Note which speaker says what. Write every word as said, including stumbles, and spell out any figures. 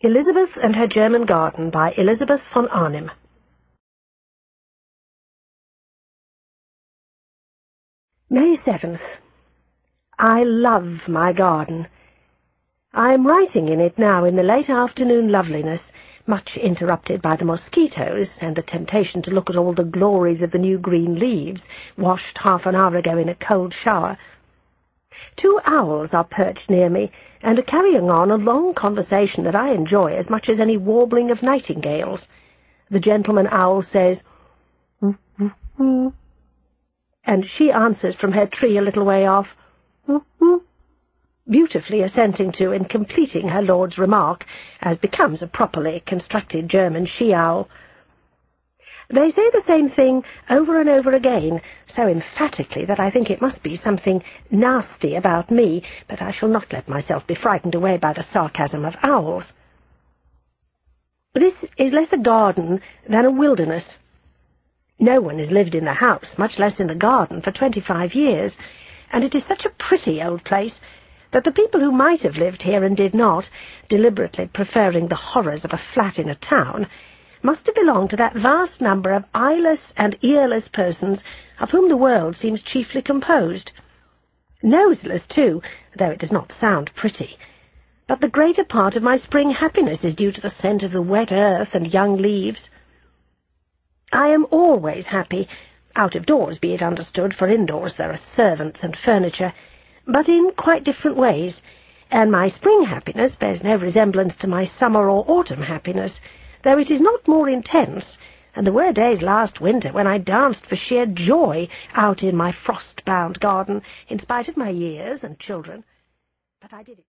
Speaker 1: Elizabeth and Her German Garden by Elizabeth von Arnim. May seventh. I love my garden. I am writing in it now in the late afternoon loveliness, much interrupted by the mosquitoes and the temptation to look at all the glories of the new green leaves, washed half an hour ago in a cold shower. Two owls are perched near me, and are carrying on a long conversation that I enjoy as much as any warbling of nightingales. The gentleman owl says, "Mm, mm, mm," and she answers from her tree a little way off, "Mm, mm," beautifully assenting to and completing her lord's remark, as becomes a properly constructed German she-owl. They say the same thing over and over again, so emphatically that I think it must be something nasty about me, but I shall not let myself be frightened away by the sarcasm of owls. This is less a garden than a wilderness. No one has lived in the house, much less in the garden, for twenty-five years, and it is such a pretty old place that the people who might have lived here and did not, deliberately preferring the horrors of a flat in a town, must have belonged to that vast number of eyeless and earless persons of whom the world seems chiefly composed. Noseless, too, though it does not sound pretty. But the greater part of my spring happiness is due to the scent of the wet earth and young leaves. I am always happy, out of doors be it understood, for indoors there are servants and furniture, but in quite different ways, and my spring happiness bears no resemblance to my summer or autumn happiness, though it is not more intense, and there were days last winter when I danced for sheer joy out in my frost-bound garden, in spite of my years and children. But I did it.